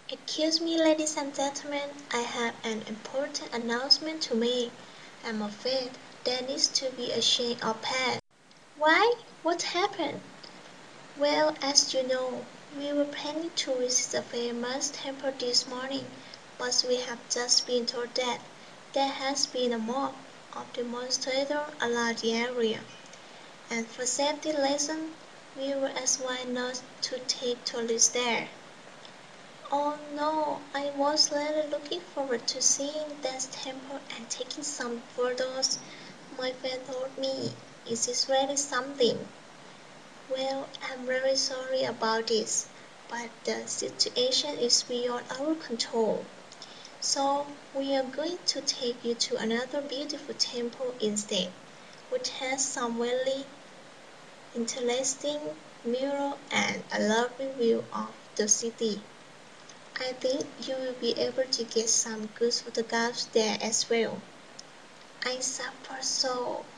Excuse me, ladies and gentlemen, I have an important announcement to make. I'm afraid there needs to be a change of path. Why? What happened? Well, as you know, we were planning to visit a famous temple this morning, but we have just been told that there has been a mob of demonstrators around the area, and for safety reasons, we were advised not to take tourists there. Oh no, I was really looking forward to seeing that temple and taking some photos. My friend told me, is this really something? Well, I'm very sorry about this, but the situation is beyond our control. So, we are going to take you to another beautiful temple instead, which has some really interesting mural and a lovely view of the city. I think you will be able to get some good photographs there as well. I suppose so.